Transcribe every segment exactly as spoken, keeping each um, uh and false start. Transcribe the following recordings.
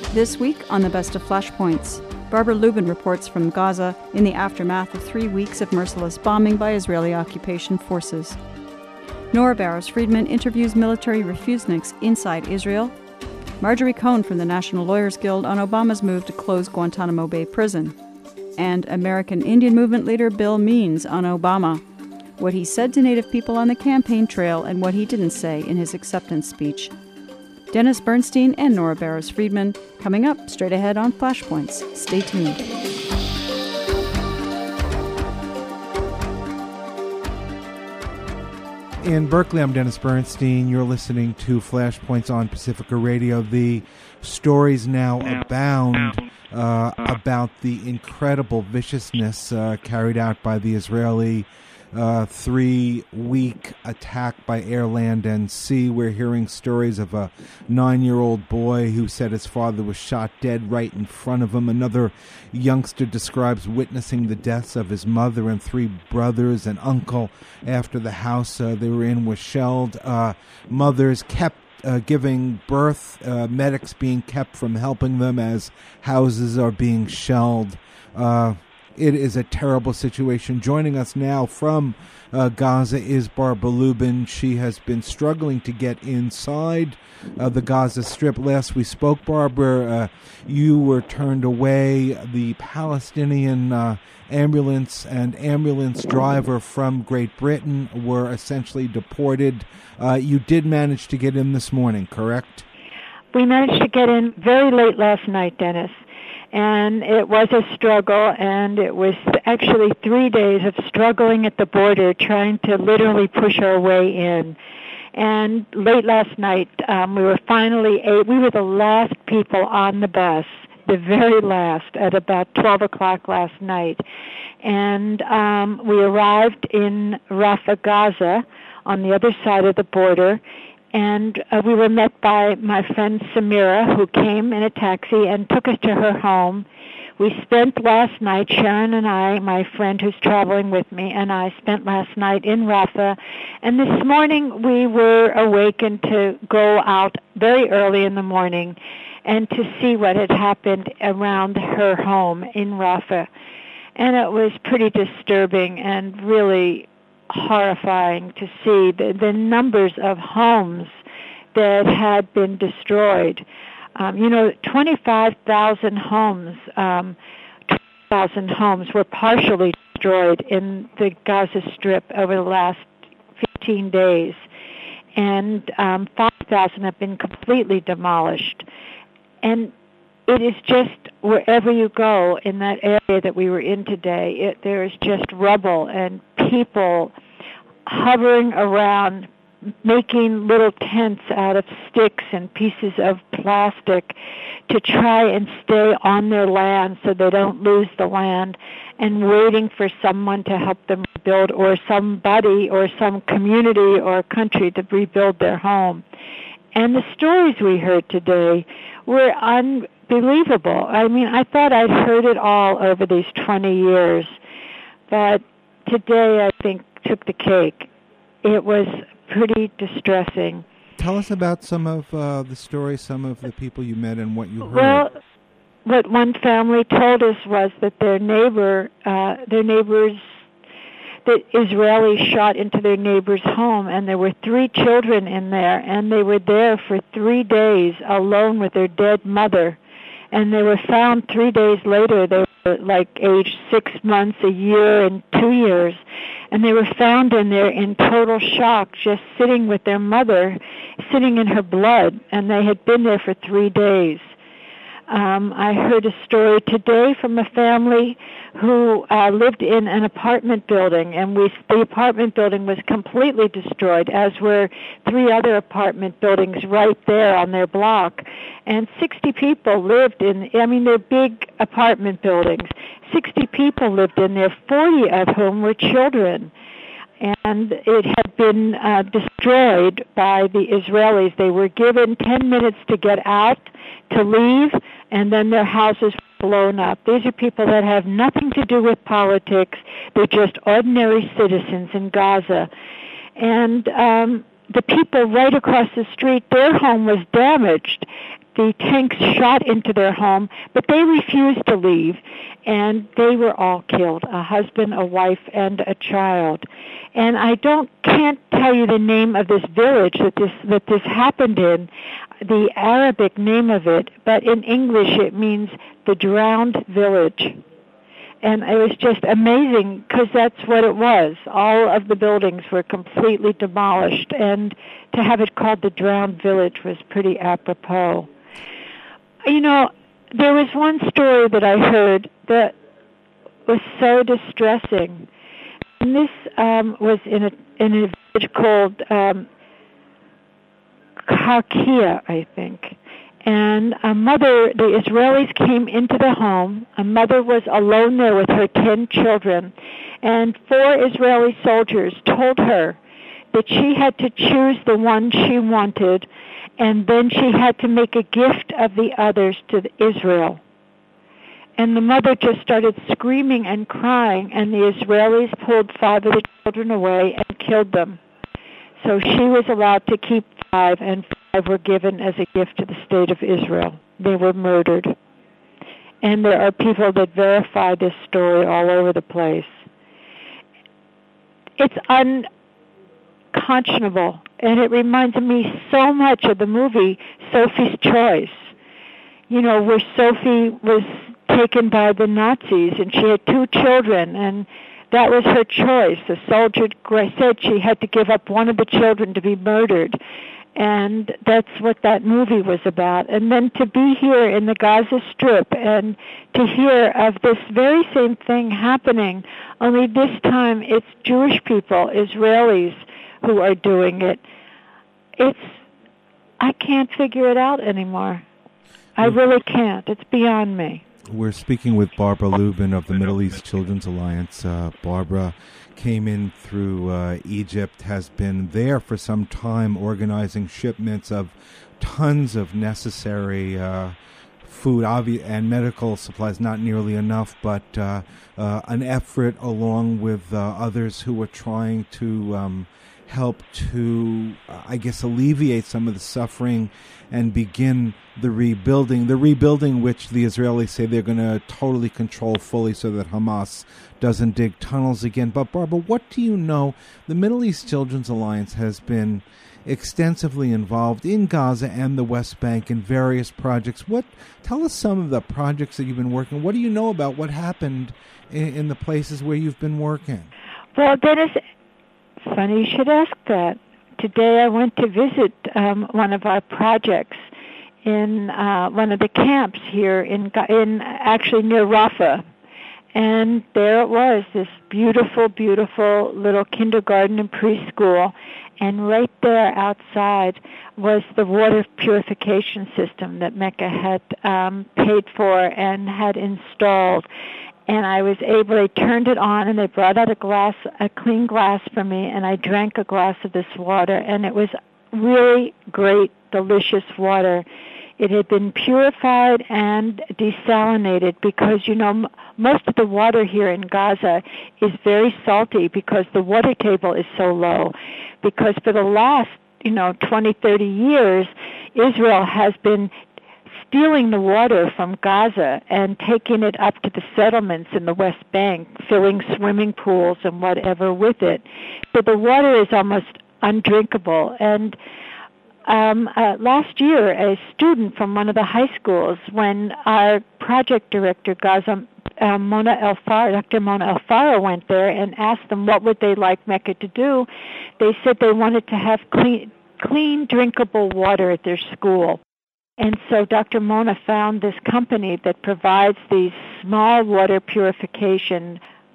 This week on the Best of Flashpoints, Barbara Lubin reports from Gaza in the aftermath of three weeks of merciless bombing by Israeli occupation forces. Nora Barrows-Friedman interviews military refuseniks inside Israel. Marjorie Cohn from the National Lawyers Guild on Obama's move to close Guantanamo Bay Prison. And American Indian Movement leader Bill Means on Obama, what he said to Native people on the campaign trail and what he didn't say in his acceptance speech. Dennis Bernstein and Nora Barrows-Friedman coming up straight ahead on Flashpoints. Stay tuned. In Berkeley, I'm Dennis Bernstein. You're listening to Flashpoints on Pacifica Radio. The stories now abound uh, about the incredible viciousness uh, carried out by the Israeli Uh, three-week attack by air, land, and sea. We're hearing stories of a nine-year-old boy who said his father was shot dead right in front of him. Another youngster describes witnessing the deaths of his mother and three brothers and uncle after the house uh, they were in was shelled. Uh, mothers kept uh, giving birth, uh, medics being kept from helping them as houses are being shelled. Uh, It is a terrible situation. Joining us now from uh, Gaza is Barbara Lubin. She has been struggling to get inside uh, the Gaza Strip. Last we spoke, Barbara, uh, you were turned away. The Palestinian uh, ambulance and ambulance driver from Great Britain were essentially deported. Uh, you did manage to get in this morning, correct? We managed to get in very late last night, Dennis. And it was a struggle, and it was actually three days of struggling at the border, trying to literally push our way in. And late last night, um, we were finally able, we were the last people on the bus, the very last, at about twelve o'clock last night. And um, we arrived in Rafah, Gaza, on the other side of the border. And uh, we were met by my friend Samira, who came in a taxi and took us to her home. We spent last night, Sharon and I, my friend who's traveling with me, and I spent last night in Rafah. And this morning we were awakened to go out very early in the morning and to see what had happened around her home in Rafah. And it was pretty disturbing and really horrifying to see the, the numbers of homes that had been destroyed. Um, you know, twenty-five thousand homes, um, twenty thousand homes were partially destroyed in the Gaza Strip over the last fifteen days, and um, five thousand have been completely demolished. And it is just wherever you go in that area that we were in today, it, there is just rubble and people hovering around, making little tents out of sticks and pieces of plastic to try and stay on their land so they don't lose the land, and waiting for someone to help them rebuild, or somebody or some community or country to rebuild their home. And the stories we heard today were unbelievable. I mean, I thought I'd heard it all over these twenty years, but today I think took the cake. It was pretty distressing. Tell us about some of uh, the stories, some of the people you met and what you heard. Well, what one family told us was that their neighbor, uh, their neighbors, the Israelis shot into their neighbor's home, and there were three children in there, and they were there for three days alone with their dead mother. And they were found three days later. They were like aged six months, a year, and two years. And they were found in there in total shock, just sitting with their mother, sitting in her blood, and they had been there for three days. Um, I heard a story today from a family who uh, lived in an apartment building, and we, the apartment building was completely destroyed, as were three other apartment buildings right there on their block. And sixty people lived in, I mean, they're big apartment buildings. sixty people lived in there, forty of whom were children. And it had been uh, destroyed by the Israelis. They were given ten minutes to get out, to leave, and then their houses were blown up. These are people that have nothing to do with politics. They're just ordinary citizens in Gaza. And um, the people right across the street, their home was damaged. the tanks shot into their home, but they refused to leave, and they were all killed, a husband, a wife, and a child. And I don't can't tell you the name of this village that this that this happened in, the Arabic name of it, but in English it means the drowned village. And it was just amazing because that's what it was. All of the buildings were completely demolished, and to have it called the drowned village was pretty apropos. You know, there was one story that I heard that was so distressing. And this um, was in a, in a village called um, Karkia, I think. And a mother, the Israelis came into the home. A mother was alone there with her ten children. And four Israeli soldiers told her that she had to choose the one she wanted, and then she had to make a gift of the others to Israel. And the mother just started screaming and crying, and the Israelis pulled five of the children away and killed them. So she was allowed to keep five, and five were given as a gift to the state of Israel. They were murdered. And there are people that verify this story all over the place. It's unconscionable, and it reminds me so much of the movie Sophie's Choice. You know, where Sophie was taken by the Nazis, and she had two children, and that was her choice. The soldier said she had to give up one of the children to be murdered. And that's what that movie was about. And then to be here in the Gaza Strip and to hear of this very same thing happening, only this time it's Jewish people, Israelis, who are doing it. It's, I can't figure it out anymore. I really can't. It's beyond me. We're speaking with Barbara Lubin of the Middle East Children's Alliance. Uh, Barbara came in through uh, Egypt, has been there for some time organizing shipments of tons of necessary uh, food obvi- and medical supplies, not nearly enough, but uh, uh, an effort along with uh, others who were trying to um, help to, uh, I guess, alleviate some of the suffering and begin the rebuilding, the rebuilding which the Israelis say they're going to totally control fully so that Hamas doesn't dig tunnels again. But Barbara, what do you know? The Middle East Children's Alliance has been extensively involved in Gaza and the West Bank in various projects. What? Tell us some of the projects that you've been working. What do you know about what happened in, in the places where you've been working? Well, Dennis, funny you should ask that. Today I went to visit um, one of our projects in uh, one of the camps here in, in actually near Rafah. And there it was, this beautiful, beautiful little kindergarten and preschool. And right there outside was the water purification system that Mecca had um, paid for and had installed. And I was able, they turned it on, and they brought out a glass, a clean glass for me, and I drank a glass of this water, and it was really great, delicious water. It had been purified and desalinated because, you know, m- most of the water here in Gaza is very salty because the water table is so low. Because for the last, you know, twenty, thirty years, Israel has been stealing the water from Gaza and taking it up to the settlements in the West Bank, filling swimming pools and whatever with it. So the water is almost undrinkable. And um, uh, last year, a student from one of the high schools, when our project director, Gaza, uh, Mona El Farah, Doctor Mona El Farah, went there and asked them what would they like Mecca to do, they said they wanted to have clean, clean, drinkable water at their school. And so Doctor Mona found this company that provides these small water purification,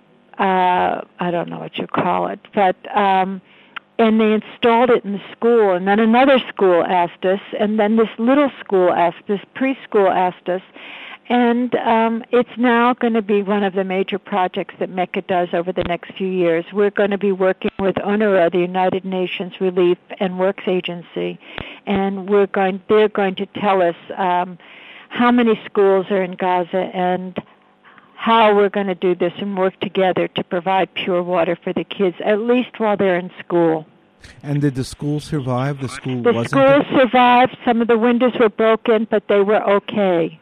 uh, I don't know what you call it, but, um, and they installed it in the school. And then another school asked us, and then this little school asked us, preschool asked us, and um, it's now going to be one of the major projects that Mecca does over the next few years. We're going to be working with UNRWA, the United Nations Relief and Works Agency, and we're going. They're going to tell us um, how many schools are in Gaza and how we're going to do this and work together to provide pure water for the kids, at least while they're in school. And did the school survive? The school the wasn't... school survived. Some of the windows were broken, but they were okay.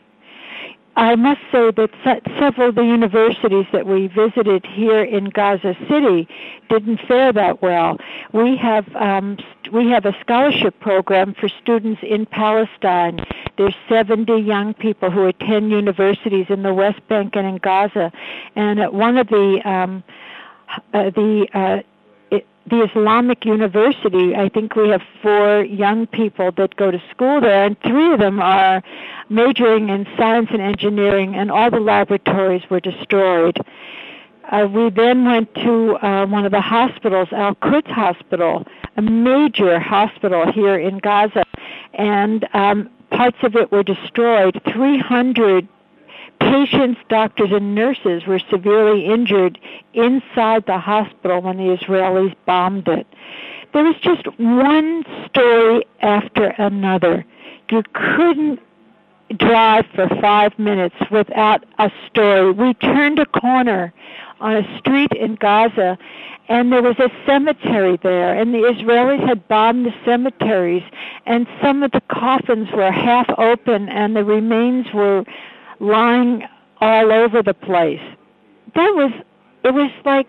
I must say that several of the universities that we visited here in Gaza City didn't fare that well. We have um, we have a scholarship program for students in Palestine. There's seventy young people who attend universities in the West Bank and in Gaza, and at one of the um, uh, the uh, the Islamic University, I think we have four young people that go to school there, and three of them are majoring in science and engineering, and all the laboratories were destroyed. Uh, we then went to uh, one of the hospitals, Al-Quds Hospital, a major hospital here in Gaza, and um, parts of it were destroyed. three hundred patients, doctors, and nurses were severely injured inside the hospital when the Israelis bombed it. There was just one story after another. You couldn't drive for five minutes without a story. We turned a corner on a street in Gaza, and there was a cemetery there, and the Israelis had bombed the cemeteries, and some of the coffins were half open, and the remains were lying all over the place. That was, it was like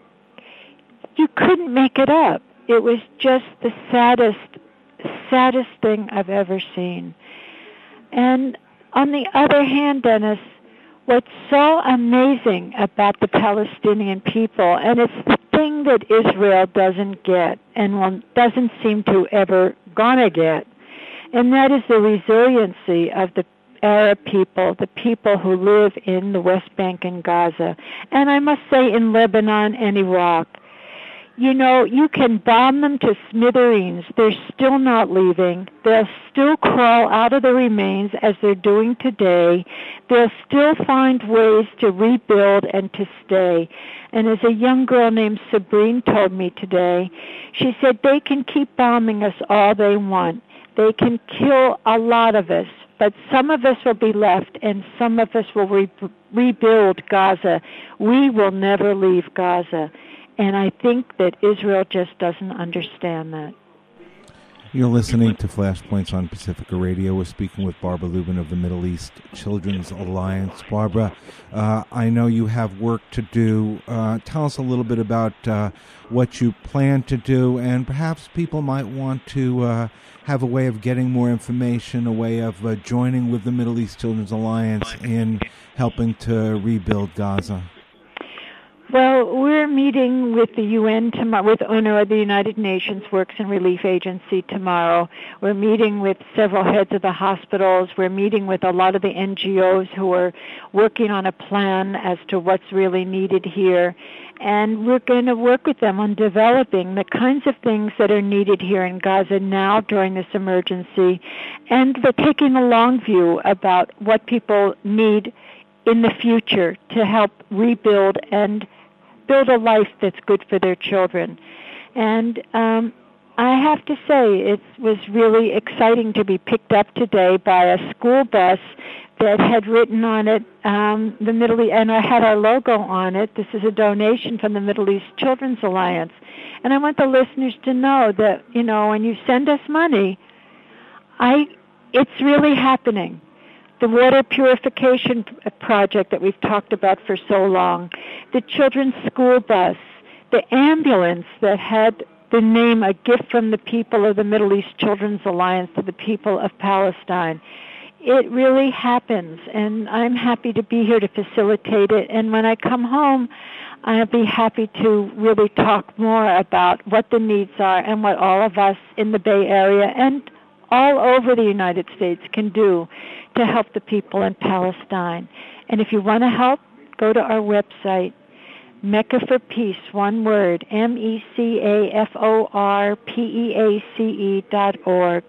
you couldn't make it up. It was just the saddest, saddest thing I've ever seen. And on the other hand, Dennis, what's so amazing about the Palestinian people, and it's the thing that Israel doesn't get and doesn't seem to ever gonna get, and that is the resiliency of the Arab people, the people who live in the West Bank and Gaza, and I must say in Lebanon and Iraq. You know, you can bomb them to smithereens. They're still not leaving. They'll still crawl out of the remains as they're doing today. They'll still find ways to rebuild and to stay. And as a young girl named Sabrine told me today, she said they can keep bombing us all they want. They can kill a lot of us, but some of us will be left and some of us will re- rebuild Gaza. We will never leave Gaza. And I think that Israel just doesn't understand that. You're listening to Flashpoints on Pacifica Radio. We're speaking with Barbara Lubin of the Middle East Children's Alliance. Barbara, uh, I know you have work to do. Uh, tell us a little bit about uh, what you plan to do, and perhaps people might want to uh, have a way of getting more information, a way of uh, joining with the Middle East Children's Alliance in helping to rebuild Gaza. Well, we're meeting with the U N tomorrow, with UNRWA, the United Nations Works and Relief Agency, tomorrow. We're meeting with several heads of the hospitals. We're meeting with a lot of the N G Os who are working on a plan as to what's really needed here. And we're going to work with them on developing the kinds of things that are needed here in Gaza now during this emergency. And we're taking a long view about what people need in the future to help rebuild and build a life that's good for their children. And um, I have to say, it was really exciting to be picked up today by a school bus that had written on it, um, the Middle East, and I had our logo on it. This is a donation from the Middle East Children's Alliance. And I want the listeners to know that, you know, when you send us money, I, it's really happening. The water purification project that we've talked about for so long, the children's school bus, the ambulance that had the name A Gift from the People of the Middle East Children's Alliance to the people of Palestine. It really happens, and I'm happy to be here to facilitate it. And when I come home, I'll be happy to really talk more about what the needs are and what all of us in the Bay Area and all over the United States can do to help the people in Palestine. And if you want to help, go to our website, Mecca for Peace, one word, M E C A F O R P E A C E dot org,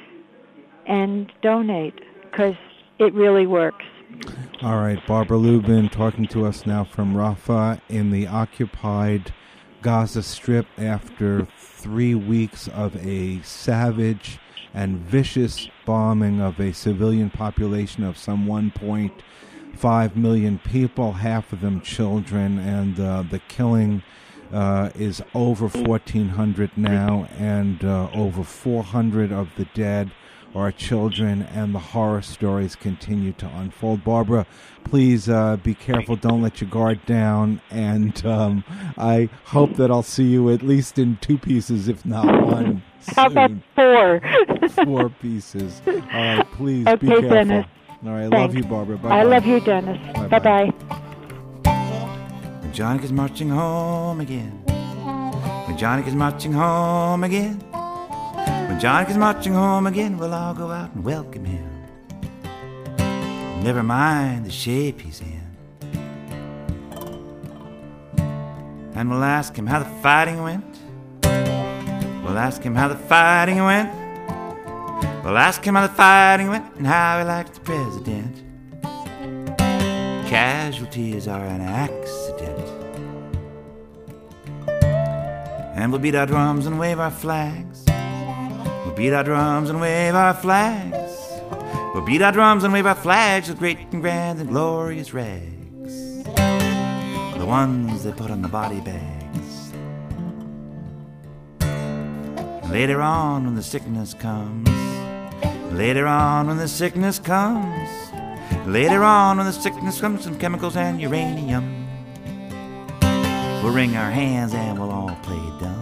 and donate, because it really works. All right, Barbara Lubin talking to us now from Rafah in the occupied Gaza Strip after three weeks of a savage and vicious bombing of a civilian population of some one point five million people, half of them children, and uh, the killing uh, is over fourteen hundred now, and uh, over four hundred of the dead are children, and the horror stories continue to unfold. Barbara, please uh, be careful. Don't let your guard down. And um, I hope that I'll see you at least in two pieces, if not one. How about four? Four pieces. All right, please okay, be careful. Dennis. All right, I Thanks. love you, Barbara. Bye-bye. I love you, Dennis. Bye-bye. Bye-bye. When Johnny is marching home again. When Johnny is marching home again. When Johnny is marching home again, we'll all go out and welcome him. Never mind the shape he's in. And we'll ask him how the fighting went. We'll ask him how the fighting went. We'll ask him how the fighting went and how he likes the president. Casualties are an accident. And we'll beat our drums and wave our flags. We'll beat our drums and wave our flags. We'll beat our drums and wave our flags with great and grand and glorious rags. The ones they put on the body bags. And later on when the sickness comes, later on when the sickness comes, later on when the sickness comes, some chemicals and uranium, we'll wring our hands and we'll all play dumb.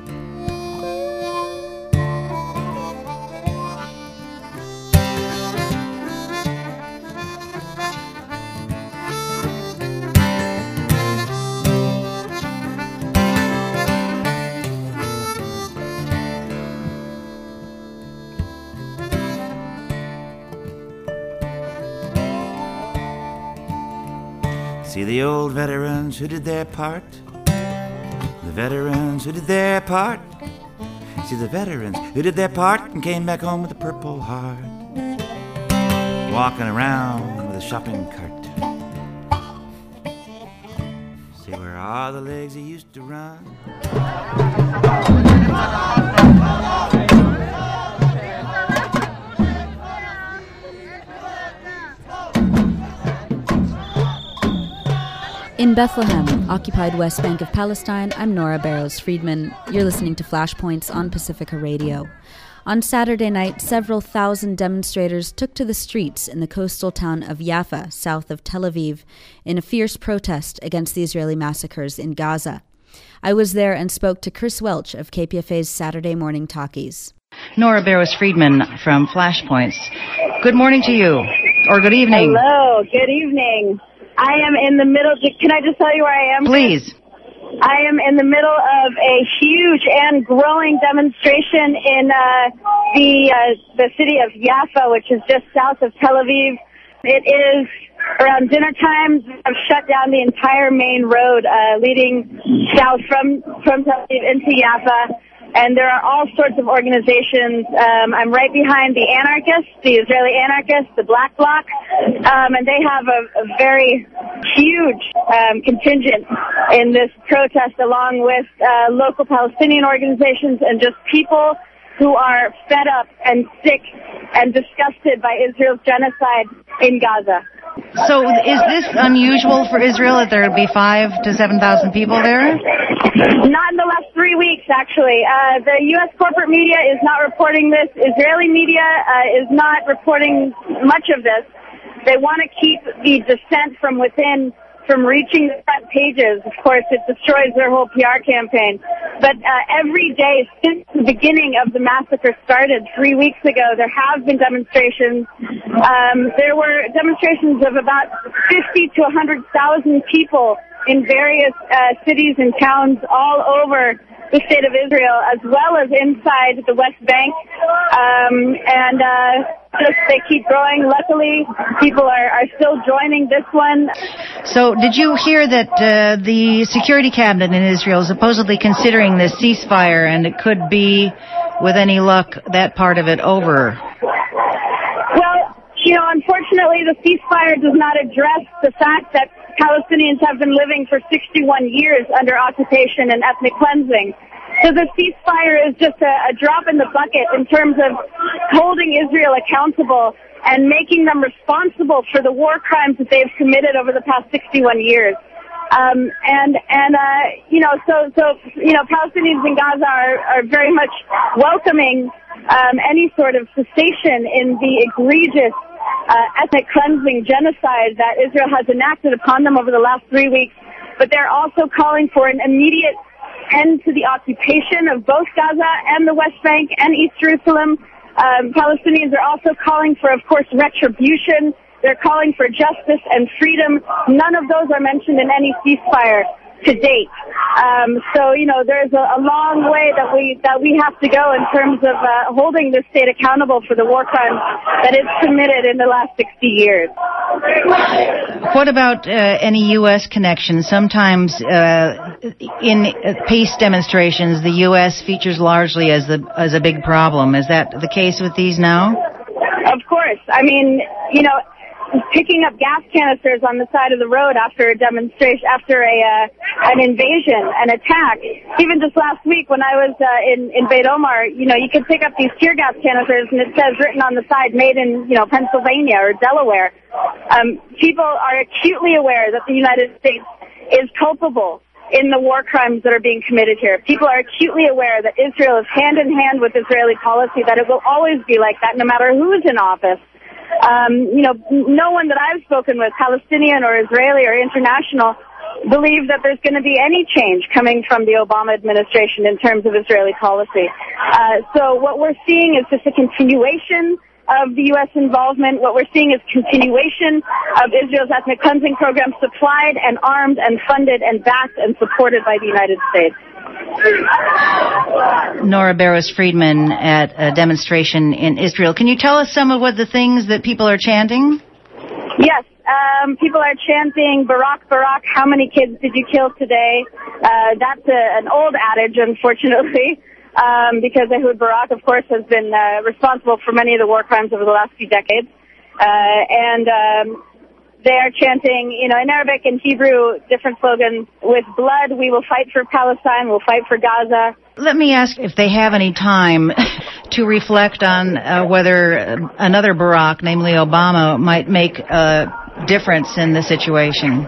See the old veterans who did their part. The veterans who did their part. See the veterans who did their part and came back home with a Purple Heart. Walking around with a shopping cart. See where all the legs he used to run. In Bethlehem, occupied West Bank of Palestine, I'm Nora Barrows-Friedman. You're listening to Flashpoints on Pacifica Radio. On Saturday night, several thousand demonstrators took to the streets in the coastal town of Jaffa, south of Tel Aviv, in a fierce protest against the Israeli massacres in Gaza. I was there and spoke to Chris Welch of K P F A's Saturday Morning Talkies. Nora Barrows-Friedman from Flashpoints. Good morning to you, or good evening. Hello, good evening. I am in the middle. Can I just tell you where I am? Please. I am in the middle of a huge and growing demonstration in uh, the uh, the city of Jaffa, which is just south of Tel Aviv. It is around dinner time. I've shut down the entire main road uh, leading south from from Tel Aviv into Jaffa. And there are all sorts of organizations. Um, I'm right behind the anarchists, the Israeli anarchists, the Black Bloc, um, and they have a, a very huge um, contingent in this protest, along with uh, local Palestinian organizations and just people who are fed up and sick and disgusted by Israel's genocide in Gaza. So is this unusual for Israel that there would be five to seven thousand people there? Not in the last three weeks, actually. Uh, the U S corporate media is not reporting this. Israeli media uh, is not reporting much of this. They want to keep the dissent from within from reaching the front pages. Of course, it destroys their whole P R campaign. But uh, every day since the beginning of the massacre started three weeks ago, there have been demonstrations. Um, there were demonstrations of about fifty to one hundred thousand people in various uh, cities and towns all over the state of Israel, as well as inside the West Bank. Um, and uh, just they keep growing. Luckily, people are, are still joining this one. So did you hear that uh, the security cabinet in Israel is supposedly considering this ceasefire, and it could be, with any luck, that part of it over? Well, you know, unfortunately, the ceasefire does not address the fact that Palestinians have been living for sixty-one years under occupation and ethnic cleansing. So the ceasefire is just a, a drop in the bucket in terms of holding Israel accountable and making them responsible for the war crimes that they've committed over the past sixty-one years. Um, and, and, uh, you know, so, so, you know, Palestinians in Gaza are, are very much welcoming, um, any sort of cessation in the egregious, uh, ethnic cleansing genocide that Israel has enacted upon them over the last three weeks. But they're also calling for an immediate end to the occupation of both Gaza and the West Bank and East Jerusalem. Um, Palestinians are also calling for, of course, retribution. They're calling for justice and freedom. None of those are mentioned in any ceasefire to date. Um, so, you know, there's a, a long way that we that we have to go in terms of uh, holding the state accountable for the war crimes that it's committed in the last sixty years. What about uh, any U S connections? Sometimes uh, in peace demonstrations, the U S features largely as the as a big problem. Is that the case with these now? Of course. I mean, you know, picking up gas canisters on the side of the road after a demonstration, after a uh, an invasion, an attack. Even just last week when I was uh, in in Beit Omar, you know, you could pick up these tear gas canisters and it says written on the side, made in, you know, Pennsylvania or Delaware. Um, people are acutely aware that the United States is culpable in the war crimes that are being committed here. People are acutely aware that Israel is hand in hand with Israeli policy, that it will always be like that no matter who's in office. Um, you know, no one that I've spoken with, Palestinian or Israeli or international, believe that there's going to be any change coming from the Obama administration in terms of Israeli policy. Uh, so what we're seeing is just a continuation of the U S involvement. What we're seeing is continuation of Israel's ethnic cleansing program, supplied and armed and funded and backed and supported by the United States. Nora Barrows-Friedman at a demonstration in Israel. Can you tell us some of what the things that people are chanting? Yes, um, people are chanting, Barak, Barak, how many kids did you kill today? Uh, that's a, an old adage, unfortunately, um, because Ehud Barak, of course, has been uh, responsible for many of the war crimes over the last few decades. Uh, and um, they are chanting, you know, in Arabic and Hebrew, different slogans. With blood, we will fight for Palestine, we'll fight for Gaza. Let me ask if they have any time to reflect on uh, whether another Barak, namely Obama, might make a difference in the situation.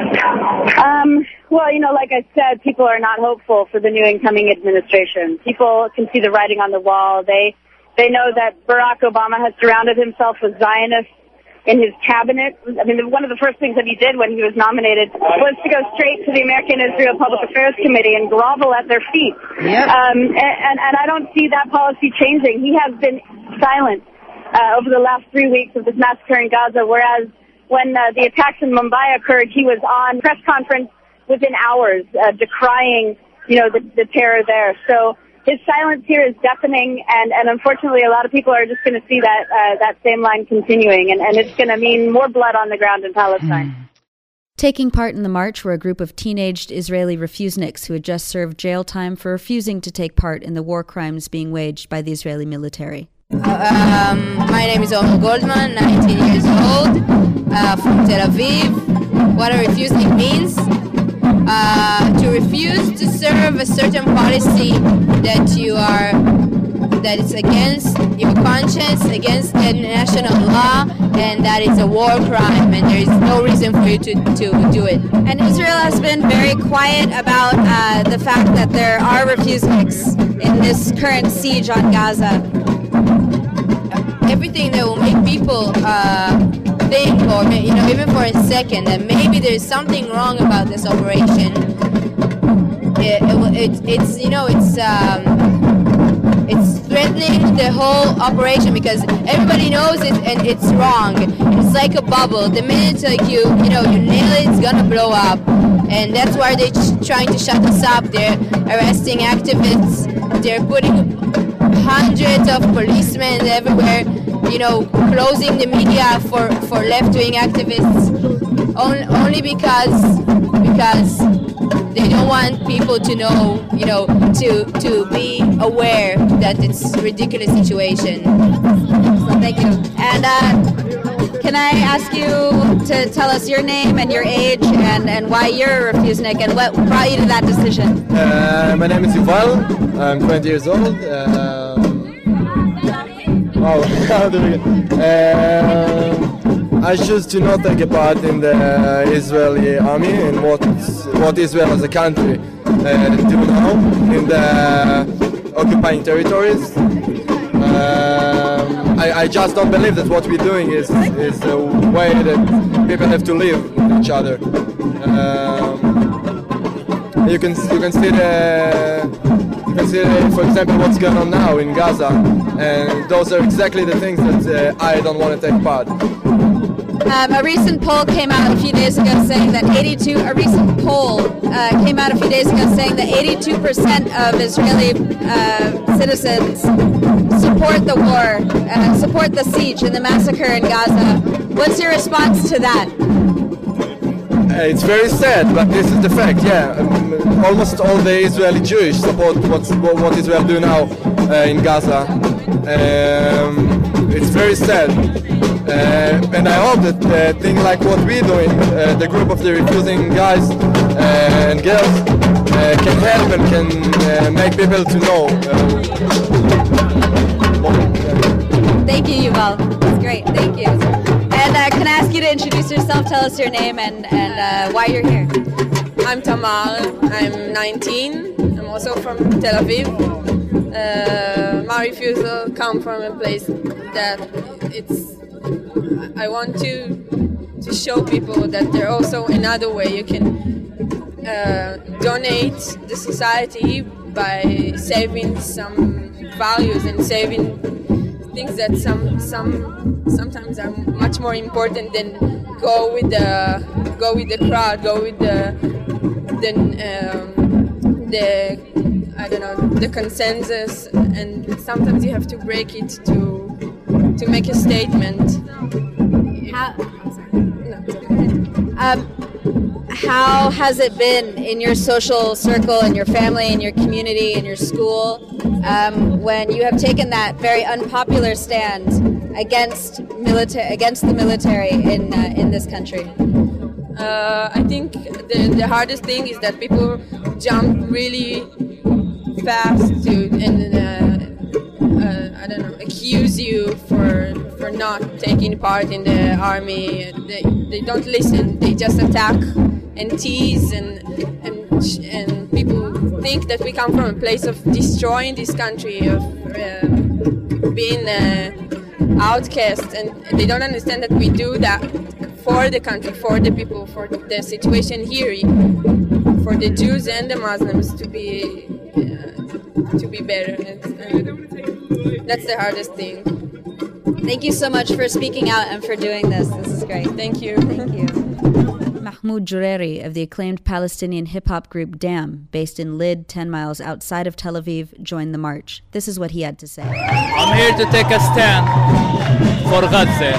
Um, well, you know, like I said, people are not hopeful for the new incoming administration. People can see the writing on the wall. They they know that Barack Obama has surrounded himself with Zionists in his cabinet. I mean, one of the first things that he did when he was nominated was to go straight to the American-Israel Public Affairs Committee and grovel at their feet. Yep. Um, and, and, and I don't see that policy changing. He has been silent uh, over the last three weeks of this massacre in Gaza, whereas when uh, the attacks in Mumbai occurred, he was on press conference within hours uh, decrying, you know, the, the terror there. So his silence here is deafening, and, and unfortunately a lot of people are just going to see that uh, that same line continuing, and, and it's going to mean more blood on the ground in Palestine. Mm. Taking part in the march were a group of teenaged Israeli refuseniks who had just served jail time for refusing to take part in the war crimes being waged by the Israeli military. Uh, um, my name is Omer Goldman, nineteen years old, uh, from Tel Aviv. What a refusenik means? Uh, to refuse to serve a certain policy that you are, that is against your conscience, against the national law, and that is a war crime, and there is no reason for you to, to do it. And Israel has been very quiet about uh, the fact that there are refuseniks in this current siege on Gaza. Everything that will make people uh, think, or you know, even for a second, that maybe there's something wrong about this operation. It, it, it, it's you know, it's um, it's threatening the whole operation because everybody knows it and it's wrong. It's like a bubble. The minute like you you know you nail it, it's gonna blow up, and that's why they're ch- trying to shut us up. They're arresting activists. They're putting hundreds of policemen everywhere, you know, closing the media for, for left-wing activists, only, only because because they don't want people to know, you know, to to be aware that it's a ridiculous situation. So thank you. And uh, can I ask you to tell us your name and your age and, and why you're a refusenik and what brought you to that decision? Uh, my name is Yuval. I'm twenty years old. Uh, oh, how do we? Uh, I choose to not take a part in the uh, Israeli army and what what Israel as a country uh, do now in the occupying territories. Um, I, I just don't believe that what we're doing is is the way that people have to live with each other. Um, you can you can see the you can see the, for example what's going on now in Gaza, and those are exactly the things that uh, I don't want to take part. Um, a recent poll came out a few days ago saying that eighty-two. A recent poll uh, came out a few days ago saying that eighty-two percent of Israeli uh, citizens support the war, uh, support the siege and the massacre in Gaza. What's your response to that? Uh, it's very sad, but this is the fact. Yeah, um, almost all the Israeli Jewish support what's, what Israel do now uh, in Gaza. Um, it's very sad. Uh, and I hope that uh, things like what we're doing, uh, the group of the refusing guys uh, and girls, uh, can help and can uh, make people to know. Uh, Thank you, Yuval. That's great. Thank you. And uh, can I ask you to introduce yourself, tell us your name and, and uh, why you're here? I'm Tamar. I'm nineteen. I'm also from Tel Aviv. Uh, my refusal comes from a place that it's I want to to show people that there's also another way you can uh, donate the society by saving some values and saving things that some some sometimes are much more important than go with the go with the crowd, go with the the um, the I don't know the consensus, and sometimes you have to break it to to make a statement. How, um, how has it been in your social circle, in your family, in your community, in your school, um, when you have taken that very unpopular stand against military, against the military in uh, in this country? Uh, I think the the hardest thing is that people jump really fast to and uh, uh, I don't know accuse you for. for not taking part in the army. They, they don't listen. They just attack and tease and, and and people think that we come from a place of destroying this country, of uh, being uh, outcast, and they don't understand that we do that for the country, for the people, for the situation here, for the Jews and the Muslims to be uh, to be better. And, and that's the hardest thing. Thank you so much for speaking out and for doing this. This is great. Thank you. Thank you. Mahmoud Jureri of the acclaimed Palestinian hip-hop group Damn, based in Lid, ten miles outside of Tel Aviv, joined the march. This is what he had to say. I'm here to take a stand for Gaza.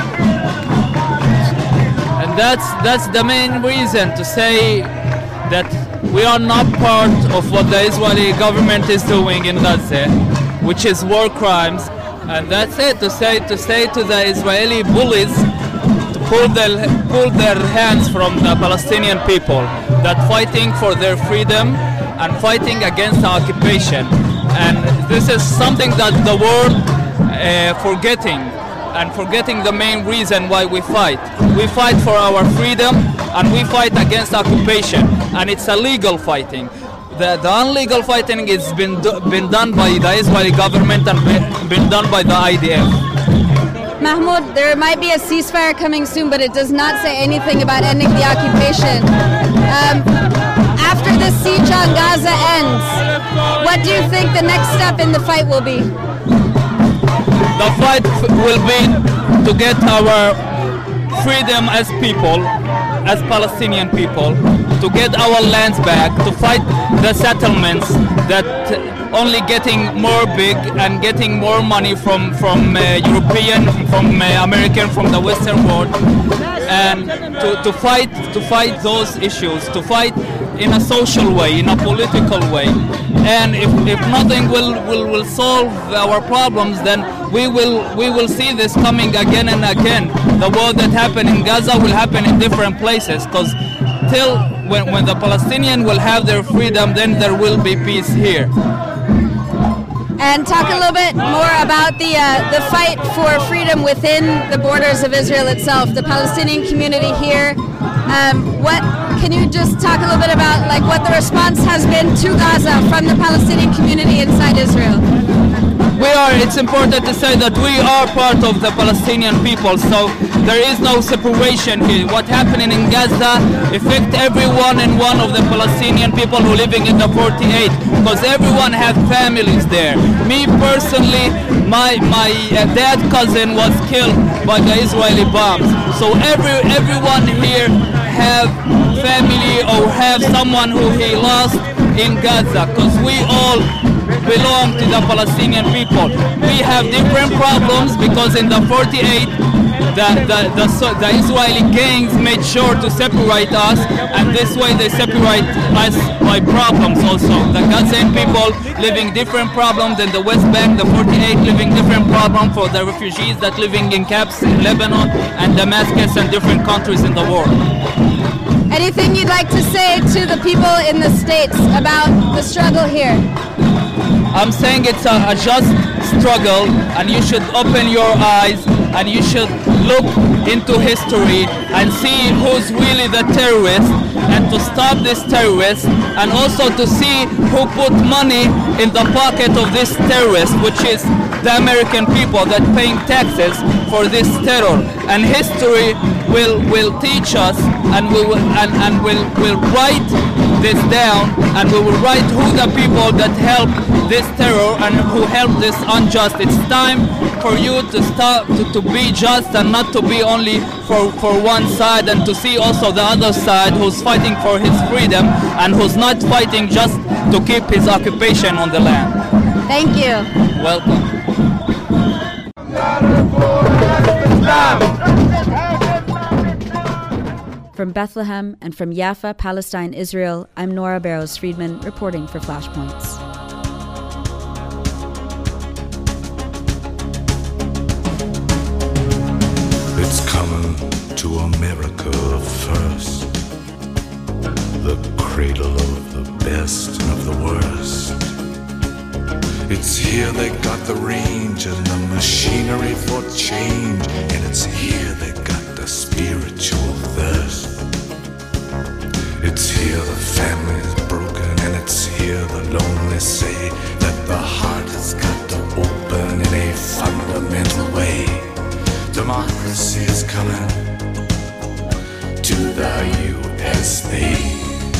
And that's, that's the main reason to say that we are not part of what the Israeli government is doing in Gaza, which is war crimes. And that's it, to say to say to the Israeli bullies to pull their, pull their hands from the Palestinian people that fighting for their freedom and fighting against the occupation. And this is something that the world uh, forgetting and forgetting the main reason why we fight. We fight for our freedom and we fight against occupation, and it's a legal fighting. The, the unlegal fighting has been do, been done by the Israeli government and been, been done by the I D F. Mahmoud, there might be a ceasefire coming soon, but it does not say anything about ending the occupation. Um, after the siege on Gaza ends, what do you think the next step in the fight will be? The fight will be to get our freedom as people, as Palestinian people, to get our lands back, to fight the settlements that only getting more big and getting more money from from uh, European, from uh, American, from the Western world, and to, to fight to fight those issues, to fight in a social way, in a political way. And if, if nothing will, will, will solve our problems, then we will we will see this coming again and again. The war that happened in Gaza will happen in different places, because till when, when the Palestinians will have their freedom, then there will be peace here. and talk a little bit more about the uh, the fight for freedom within the borders of Israel itself, the Palestinian community here. Um, what can you just talk a little bit about, like, what the response has been to Gaza from the Palestinian community inside Israel? We are, it's important to say that we are part of the Palestinian people, so there is no separation here. What happening in Gaza affects everyone and one of the Palestinian people who are living in the forty-eight, because everyone has families there. Me personally, my my uh, dad cousin was killed by the Israeli bombs. So every everyone here have family or have someone who he lost in Gaza, because we all belong to the Palestinian people. We have different problems because in the forty-eight, the, the, the, the Israeli gangs made sure to separate us, and this way they separate us by problems also. The Gazan people living different problems in the West Bank, the forty-eight living different problems for the refugees that living in camps in Lebanon and Damascus and different countries in the world. Anything you'd like to say to the people in the States about the struggle here? I'm saying it's a, a just struggle, and you should open your eyes and you should look into history and see who's really the terrorist, and to stop this terrorist, and also to see who put money in the pocket of this terrorist, which is the American people that paying taxes for this terror. And history will will teach us, and we will and, and will will write this down, and we will write who the people that helped this terror and who helped this unjust. It's time for you to start to, to be just and not to be only for, for one side, and to see also the other side who's fighting for his freedom and who's not fighting just to keep his occupation on the land. Thank you. Welcome. From Bethlehem and from Jaffa, Palestine, Israel, I'm Nora Barrows-Friedman reporting for Flashpoints. It's coming to America first, the cradle of the best and of the worst. It's here they got the range and the machinery for change, and it's here they got the spiritual thirst. It's here the family's broken, and it's here the lonely say that the heart has got to open in a fundamental way. Democracy is coming to the U S A.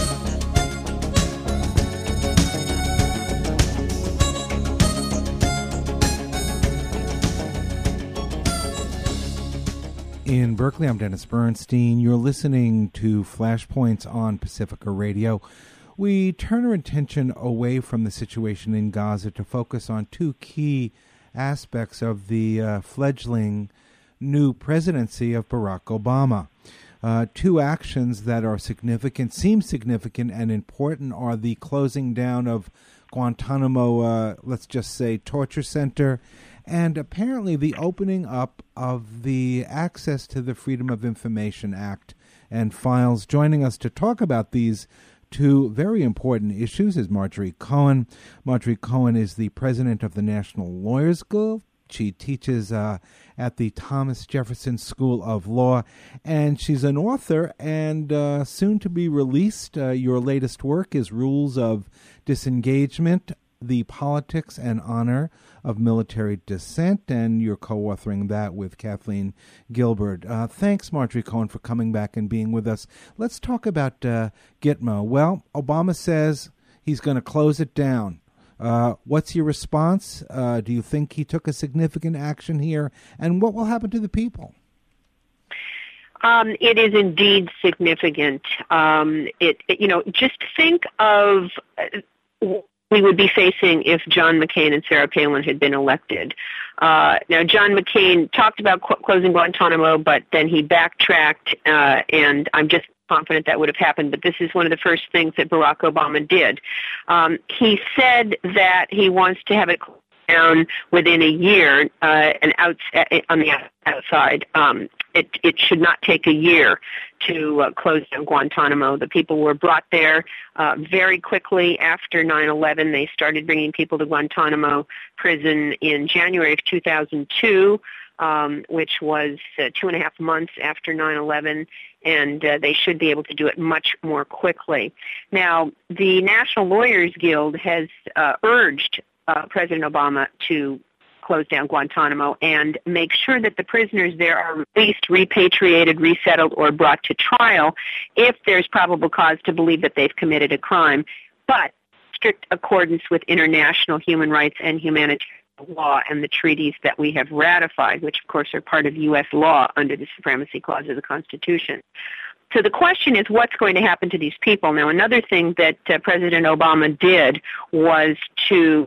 In Berkeley, I'm Dennis Bernstein. You're listening to Flashpoints on Pacifica Radio. We turn our attention away from the situation in Gaza to focus on two key aspects of the uh, fledgling new presidency of Barack Obama. Uh, two actions that are significant, seem significant and important, are the closing down of Guantanamo, uh, let's just say, torture center, and apparently the opening up of the Access to the Freedom of Information Act and files. Joining us to talk about these two very important issues is Marjorie Cohen. Marjorie Cohen is the president of the National Lawyers School. She teaches uh, at the Thomas Jefferson School of Law, and she's an author and uh, soon to be released. Uh, your latest work is Rules of Disengagement, The Politics and Honor of Military Dissent, and you're co-authoring that with Kathleen Gilbert. Uh, thanks, Marjorie Cohen, for coming back and being with us. Let's talk about uh, Gitmo. Well, Obama says he's going to close it down. Uh, what's your response? Uh, do you think he took a significant action here? And what will happen to the people? Um, it is indeed significant. Um, it, it, you know, just think of what we would be facing if John McCain and Sarah Palin had been elected. Uh, now, John McCain talked about qu- closing Guantanamo, but then he backtracked, uh, and I'm just confident that would have happened, but this is one of the first things that Barack Obama did. Um, he said that he wants to have it down within a year, uh, and out, on the outside. Um, it, it should not take a year to uh, close down Guantanamo. The people were brought there uh, very quickly after nine eleven. They started bringing people to Guantanamo prison in January of two thousand two, um, which was uh, two and a half months after nine eleven, and uh, they should be able to do it much more quickly. Now, the National Lawyers Guild has uh, urged uh, President Obama to close down Guantanamo and make sure that the prisoners there are released, repatriated, resettled, or brought to trial if there's probable cause to believe that they've committed a crime, but strict accordance with international human rights and humanitarian law and the treaties that we have ratified, which of course are part of U S law under the Supremacy Clause of the Constitution. So the question is, what's going to happen to these people? Now, another thing that uh, President Obama did was to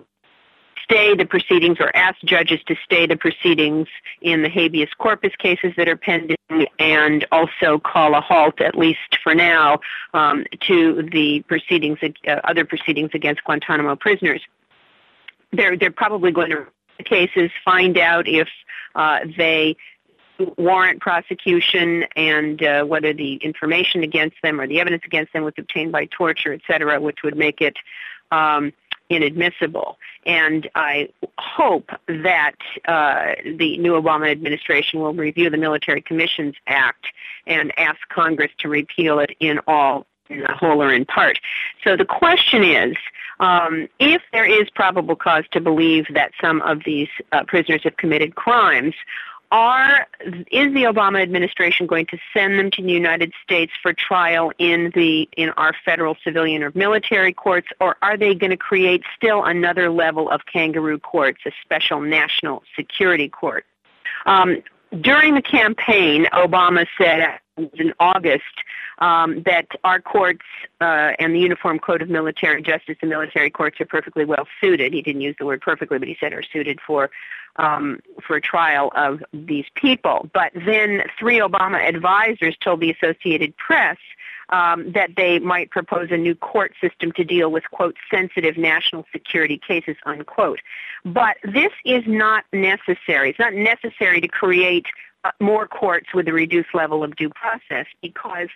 stay the proceedings, or ask judges to stay the proceedings in the habeas corpus cases that are pending, and also call a halt, at least for now, um, to the proceedings, uh, other proceedings against Guantanamo prisoners. They're, they're probably going to the cases, find out if uh, they warrant prosecution, and uh, whether the information against them or the evidence against them was obtained by torture, et cetera, which would make it um, inadmissible. And I hope that uh, the new Obama administration will review the Military Commissions Act and ask Congress to repeal it in all, in whole or in part. So the question is, um, if there is probable cause to believe that some of these uh, prisoners have committed crimes, Are, is the Obama administration going to send them to the United States for trial in the in our federal civilian or military courts, or are they going to create still another level of kangaroo courts, a special national security court? Um, during the campaign, Obama said in August um, that our courts uh, and the Uniform Code of Military Justice and military courts are perfectly well suited. He didn't use the word perfectly, but he said are suited for Um, for a trial of these people. But then three Obama advisors told the Associated Press um, that they might propose a new court system to deal with, quote, sensitive national security cases, unquote. But this is not necessary. It's not necessary to create uh, more courts with a reduced level of due process, because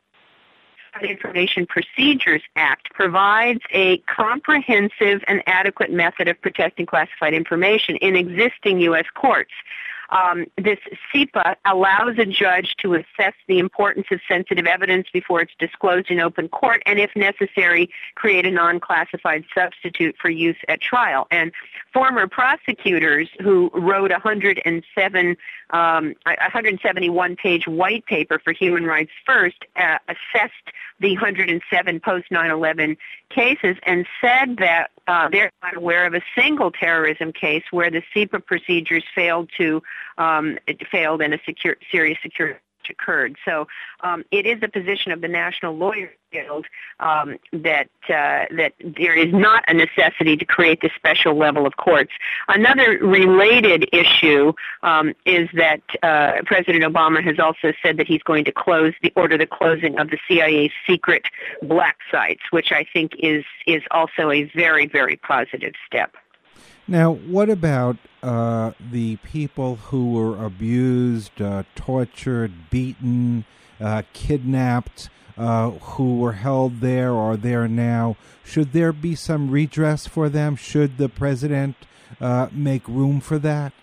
the Information Procedures Act provides a comprehensive and adequate method of protecting classified information in existing U S courts. Um, this S I P A allows a judge to assess the importance of sensitive evidence before it's disclosed in open court, and if necessary, create a non-classified substitute for use at trial. And former prosecutors who wrote a one hundred seven, um, one hundred seventy-one page white paper for Human Rights First uh, assessed the one hundred seven post nine eleven cases and said that uh, they're not aware of a single terrorism case where the S I P A procedures failed to um, it failed and a secure, serious security occurred. So um, it is the position of the National Lawyers Guild um, that uh, that there is not a necessity to create this special level of courts. Another related issue um, is that uh, President Obama has also said that he's going to close the order the closing of the C I A's secret black sites, which I think is is also a very, very positive step. Now, what about uh, the people who were abused, uh, tortured, beaten, uh, kidnapped, uh, who were held there or there now? Should there be some redress for them? Should the president uh, make room for that?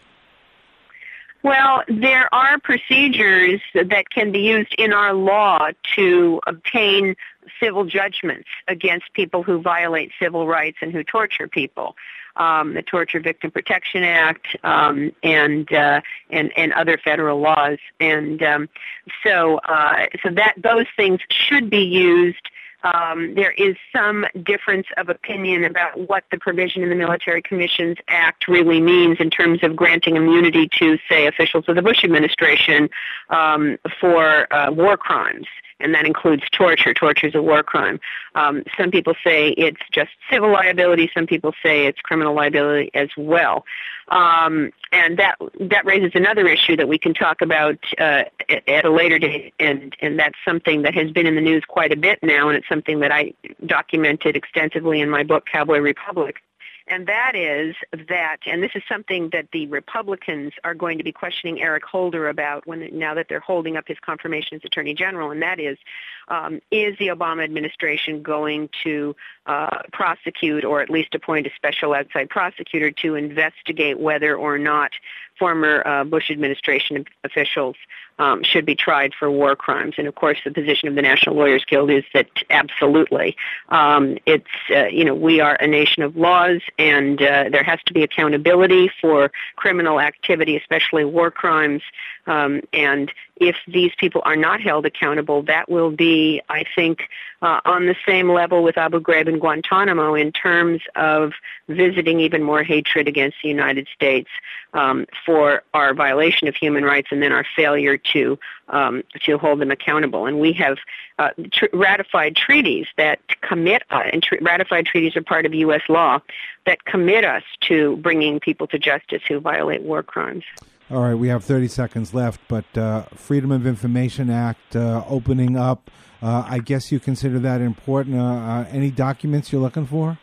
Well, there are procedures that can be used in our law to obtain civil judgments against people who violate civil rights and who torture people. Um, the Torture Victim Protection Act um, and, uh, and and other federal laws, and um, so uh, so that those things should be used. Um, there is some difference of opinion about what the provision in the Military Commissions Act really means in terms of granting immunity to, say, officials of the Bush administration um, for uh, war crimes. And that includes torture. Torture is a war crime. Um, some people say it's just civil liability. Some people say it's criminal liability as well. Um, and that that raises another issue that we can talk about uh, at a later date, and, and that's something that has been in the news quite a bit now, and it's something that I documented extensively in my book, Cowboy Republic. and that is that, and this is something that the Republicans are going to be questioning Eric Holder about when now that they're holding up his confirmation as Attorney General, and that is, um, is the Obama administration going to uh, prosecute or at least appoint a special outside prosecutor to investigate whether or not former uh, Bush administration officials um, should be tried for war crimes? And of course, the position of the National Lawyers Guild is that absolutely. Um, it's uh, you know we are a nation of laws, and uh, there has to be accountability for criminal activity, especially war crimes. Um, and if these people are not held accountable, that will be, I think, uh, on the same level with Abu Ghraib and Guantanamo in terms of visiting even more hatred against the United States um, for our violation of human rights and then our failure to um, to hold them accountable. And we have uh, tr- ratified treaties that commit, uh, and tr- ratified treaties are part of U S law that commit us to bringing people to justice who violate war crimes. All right, we have thirty seconds left, but uh, Freedom of Information Act uh, opening up, uh, I guess you consider that important. Uh, uh, any documents you're looking for?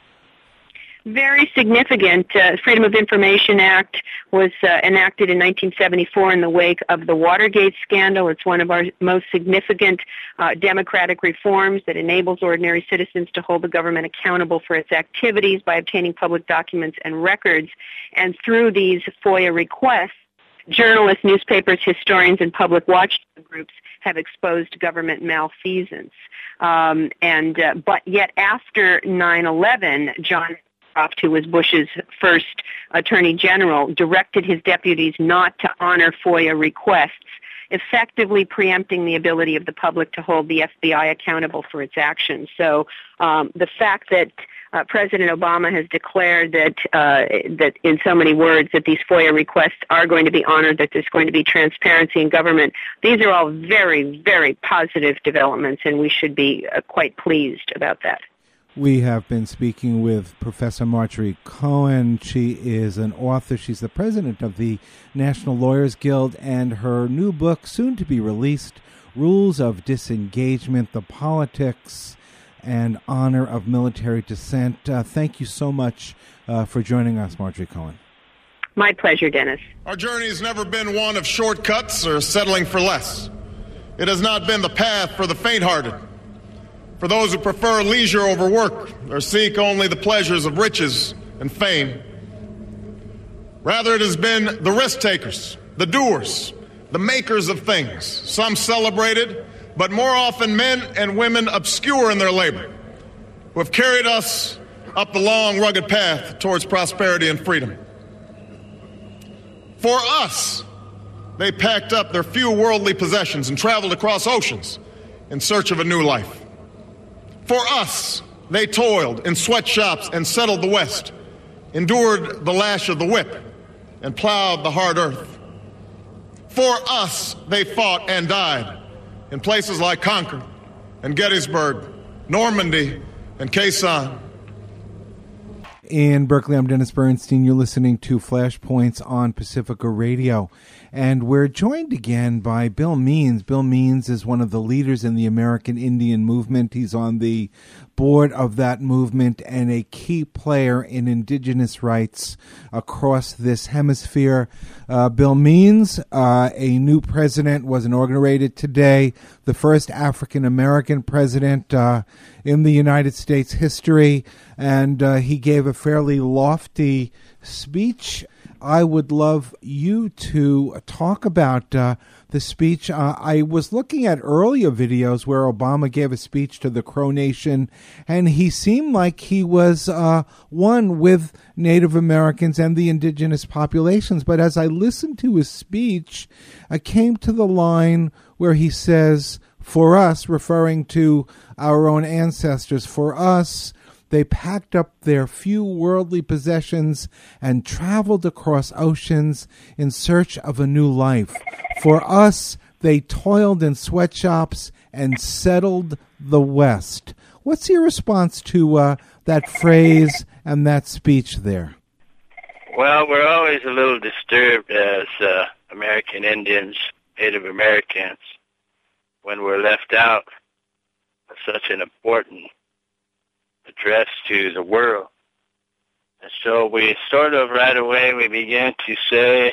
Very significant. Uh, Freedom of Information Act was uh, enacted in nineteen seventy-four in the wake of the Watergate scandal. It's one of our most significant uh, democratic reforms that enables ordinary citizens to hold the government accountable for its activities by obtaining public documents and records. And through these FOIA requests, journalists, newspapers, historians, and public watchdog groups have exposed government malfeasance. Um, and uh, but yet after nine eleven, John Ashcroft, who was Bush's first attorney general, directed his deputies not to honor FOIA requests, effectively preempting the ability of the public to hold the F B I accountable for its actions. So um, the fact that Uh, President Obama has declared that, uh, that in so many words, that these FOIA requests are going to be honored, that there's going to be transparency in government. These are all very, very positive developments, and we should be uh, quite pleased about that. We have been speaking with Professor Marjorie Cohen. She is an author. She's the president of the National Lawyers Guild, and her new book, soon to be released, Rules of Disengagement, the Politics and Honor of Military Dissent. Uh, thank you so much uh, for joining us, Marjorie Cohen. My pleasure, Dennis. Our journey has never been one of shortcuts or settling for less. It has not been the path for the faint-hearted, for those who prefer leisure over work or seek only the pleasures of riches and fame. Rather, it has been the risk-takers, the doers, the makers of things, some celebrated, but more often men and women obscure in their labor, who have carried us up the long, rugged path towards prosperity and freedom. For us, they packed up their few worldly possessions and traveled across oceans in search of a new life. For us, they toiled in sweatshops and settled the West, endured the lash of the whip, and plowed the hard earth. For us, they fought and died in places like Concord and Gettysburg, Normandy, and Khe Sanh. In Berkeley, I'm Dennis Bernstein. You're listening to Flashpoints on Pacifica Radio. And we're joined again by Bill Means. Bill Means is one of the leaders in the American Indian movement. He's on the board of that movement and a key player in indigenous rights across this hemisphere. Uh, Bill Means, uh, a new president, was inaugurated today, the first African-American president uh, in the United States history, and uh, he gave a fairly lofty speech. I would love you to talk about uh, the speech. Uh, I was looking at earlier videos where Obama gave a speech to the Crow Nation, and he seemed like he was uh, one with Native Americans and the indigenous populations. But as I listened to his speech, I came to the line where he says, for us, referring to our own ancestors, for us, they packed up their few worldly possessions and traveled across oceans in search of a new life. For us, they toiled in sweatshops and settled the West. What's your response to uh, that phrase and that speech there? Well, we're always a little disturbed as uh, American Indians, Native Americans, when we're left out of such an important address to the world. And so we sort of right away, we began to say,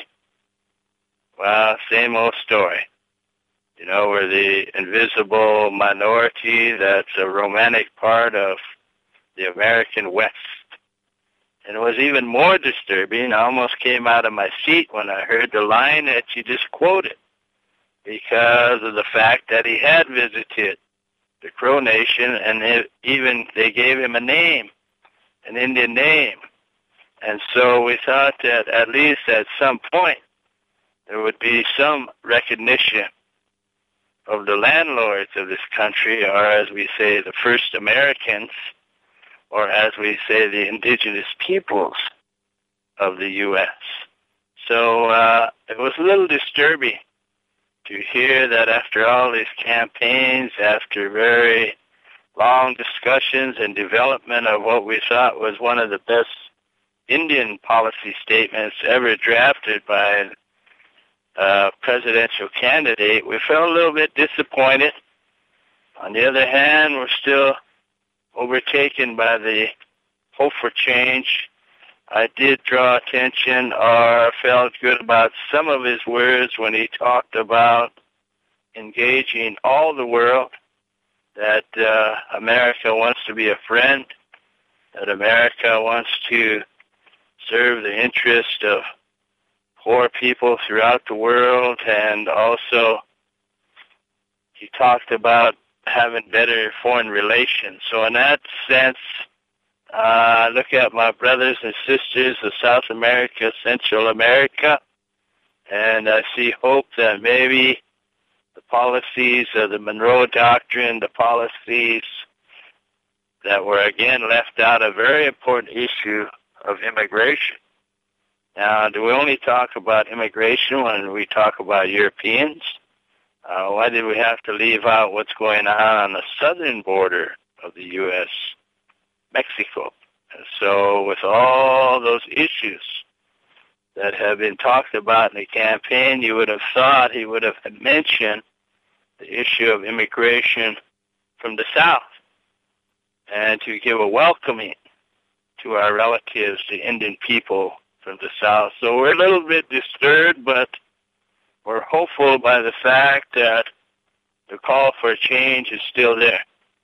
well, same old story. You know, we're the invisible minority that's a romantic part of the American West. And it was even more disturbing. I almost came out of my seat when I heard the line that you just quoted, because of the fact that he had visited the Crow Nation, and it, even they gave him a name, an Indian name. And so we thought that at least at some point there would be some recognition of the landlords of this country, or as we say, the first Americans, or as we say, the indigenous peoples of the U S So uh, it was a little disturbing to hear that after all these campaigns, after very long discussions and development of what we thought was one of the best Indian policy statements ever drafted by a presidential candidate, we felt a little bit disappointed. On the other hand, we're still overtaken by the hope for change. I did draw attention or felt good about some of his words when he talked about engaging all the world, that uh, America wants to be a friend, that America wants to serve the interest of poor people throughout the world, and also he talked about having better foreign relations. So in that sense, uh, look at my brothers and sisters of South America, Central America, and I see hope that maybe the policies of the Monroe Doctrine, the policies that were again left out, a very important issue of immigration. Now, do we only talk about immigration when we talk about Europeans? Uh, why did we have to leave out what's going on on the southern border of the U S, Mexico? And so with all those issues that have been talked about in the campaign, you would have thought he would have mentioned the issue of immigration from the south, and to give a welcoming to our relatives, the Indian people from the south. So we're a little bit disturbed, but we're hopeful by the fact that the call for change is still there.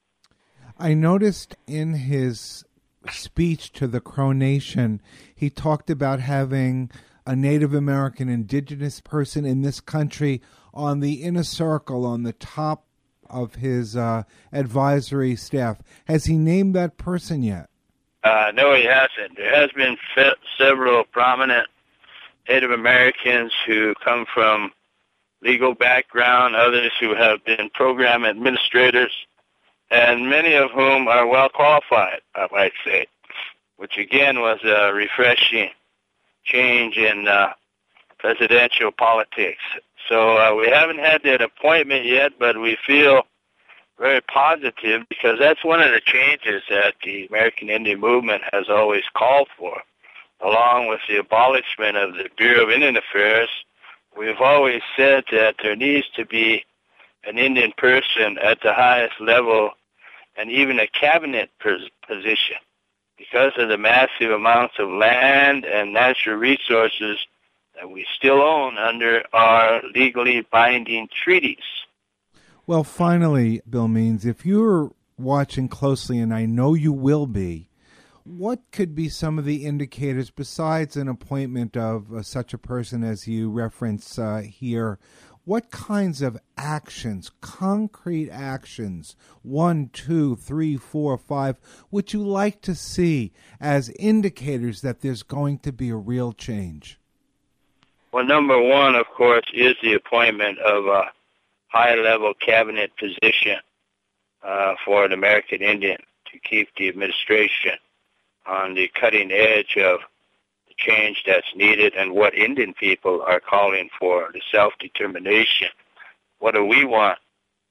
I noticed in his speech to the Crow Nation, he talked about having a Native American indigenous person in this country on the inner circle, on the top of his uh, advisory staff. Has he named that person yet? Uh, no, he hasn't. There has been fe- several prominent Native Americans who come from legal background, others who have been program administrators, and many of whom are well qualified, I might say, which again was a refreshing change in uh, presidential politics. So uh, we haven't had that appointment yet, but we feel very positive, because that's one of the changes that the American Indian movement has always called for. Along with the abolishment of the Bureau of Indian Affairs, we've always said that there needs to be an Indian person at the highest level, and even a cabinet position, because of the massive amounts of land and natural resources that we still own under our legally binding treaties. Well, finally, Bill Means, if you're watching closely, and I know you will be, what could be some of the indicators besides an appointment of uh, such a person as you reference uh, here? What kinds of actions, concrete actions, one, two, three, four, five, would you like to see as indicators that there's going to be a real change? Well, number one, of course, is the appointment of a high-level cabinet position uh, for an American Indian to keep the administration on the cutting edge of the change that's needed and what Indian people are calling for, the self-determination. What do we want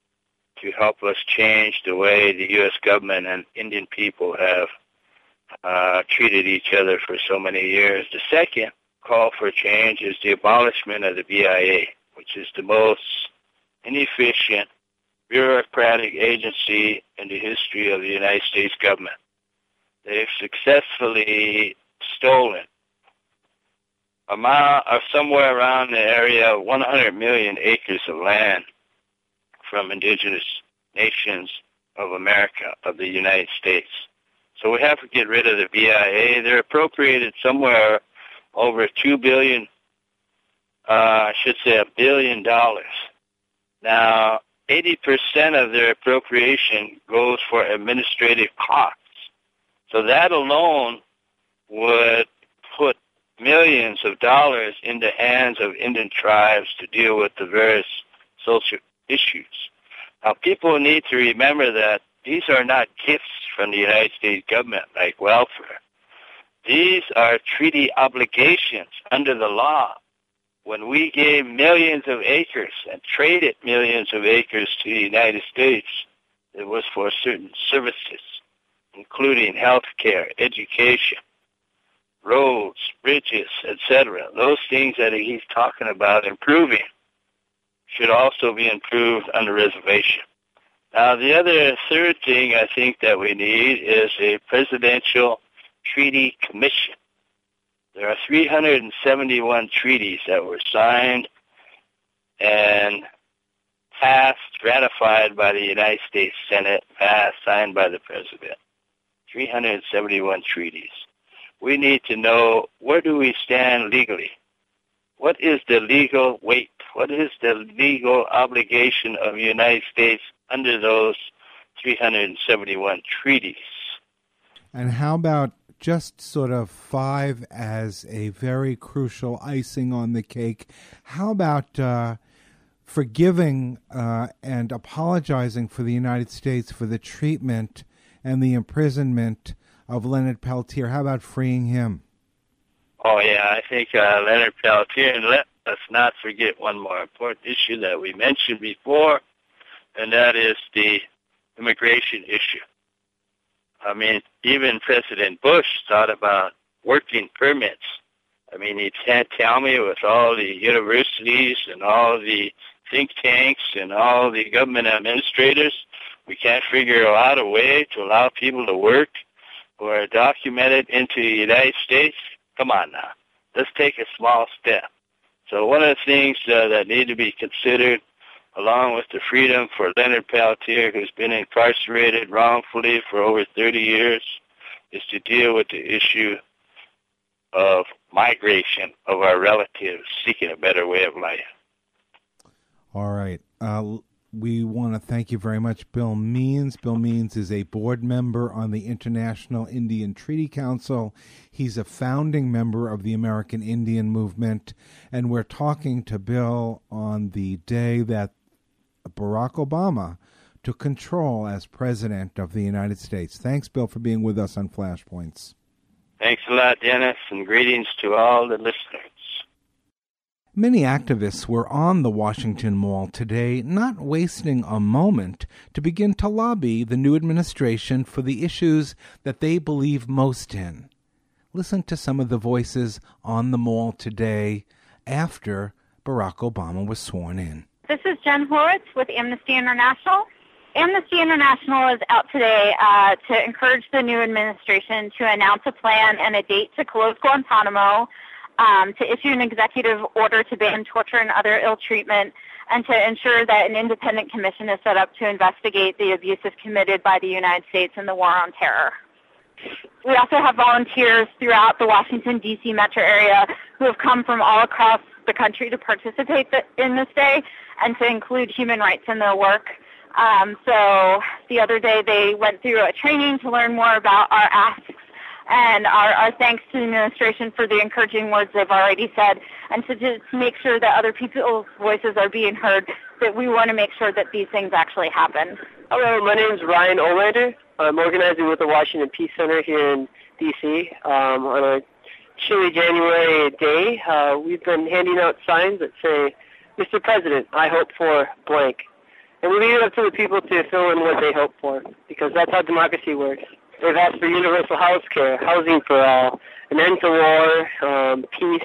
to help us change the way the U S government and Indian people have uh, treated each other for so many years? The second call for change is the abolishment of the B I A, which is the most inefficient bureaucratic agency in the history of the United States government. They've successfully stolen amount of somewhere around the area of one hundred million acres of land from indigenous nations of America, of the United States. So we have to get rid of the B I A. They're appropriated somewhere over two billion, uh, I should say a billion dollars. Now, eighty percent of their appropriation goes for administrative costs. So that alone would put millions of dollars in the hands of Indian tribes to deal with the various social issues. Now, people need to remember that these are not gifts from the United States government like welfare. These are treaty obligations under the law. When we gave millions of acres and traded millions of acres to the United States, it was for certain services, including health care, education, roads, bridges, et cetera. Those things that he's talking about improving should also be improved on the reservation. Now, the other third thing I think that we need is a presidential treaty commission. There are three hundred seventy-one treaties that were signed and passed, ratified by the United States Senate, passed, signed by the President. three hundred seventy-one treaties. We need to know, where do we stand legally? What is the legal weight? What is the legal obligation of the United States under those three hundred seventy-one treaties? And how about just sort of five as a very crucial icing on the cake? How about uh, forgiving uh, and apologizing for the United States for the treatment and the imprisonment of Leonard Peltier? How about freeing him? Oh, yeah, I think uh, Leonard Peltier, and let us not forget one more important issue that we mentioned before, and that is the immigration issue. I mean, even President Bush thought about working permits. I mean, he can't tell me with all the universities and all the think tanks and all the government administrators, we can't figure out a way to allow people to work who are documented into the United States. Come on now. Let's take a small step. So one of the things uh, that need to be considered, along with the freedom for Leonard Peltier, who's been incarcerated wrongfully for over thirty years, is to deal with the issue of migration of our relatives seeking a better way of life. All right. Uh, we want to thank you very much, Bill Means. Bill Means is a board member on the International Indian Treaty Council. He's a founding member of the American Indian Movement, and we're talking to Bill on the day that Barack Obama took control as President of the United States. Thanks, Bill, for being with us on Flashpoints. Thanks a lot, Dennis, and greetings to all the listeners. Many activists were on the Washington Mall today, not wasting a moment to begin to lobby the new administration for the issues that they believe most in. Listen to some of the voices on the Mall today after Barack Obama was sworn in. This is Jen Horowitz with Amnesty International. Amnesty International is out today uh, to encourage the new administration to announce a plan and a date to close Guantanamo, um, to issue an executive order to ban torture and other ill treatment, and to ensure that an independent commission is set up to investigate the abuses committed by the United States in the war on terror. We also have volunteers throughout the Washington, D C metro area who have come from all across the country to participate in this day and to include human rights in their work. Um, so the other day they went through a training to learn more about our asks and our, our thanks to the administration for the encouraging words they've already said, and to just make sure that other people's voices are being heard, that we want to make sure that these things actually happen. Hello, my name is Ryan Olander. I'm organizing with the Washington Peace Center here in D C Um, on a chilly January day. Uh, we've been handing out signs that say, Mister President, I hope for blank. And we leave it up to the people to fill in what they hope for, because that's how democracy works. They've asked for universal health care, housing for all, an end to war, um, peace,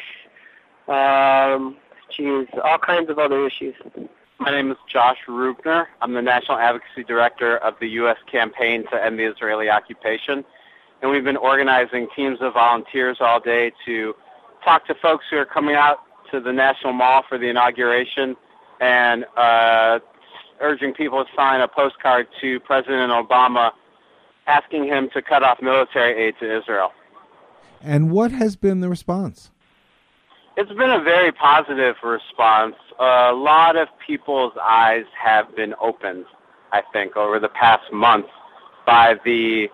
um, geez, all kinds of other issues. My name is Josh Rubner. I'm the National Advocacy Director of the U S Campaign to End the Israeli Occupation. and we've been organizing teams of volunteers all day to talk to folks who are coming out to the National Mall for the inauguration and uh, urging people to sign a postcard to President Obama asking him to cut off military aid to Israel. And what has been the response? It's been a very positive response. A lot of people's eyes have been opened, I think, over the past month by the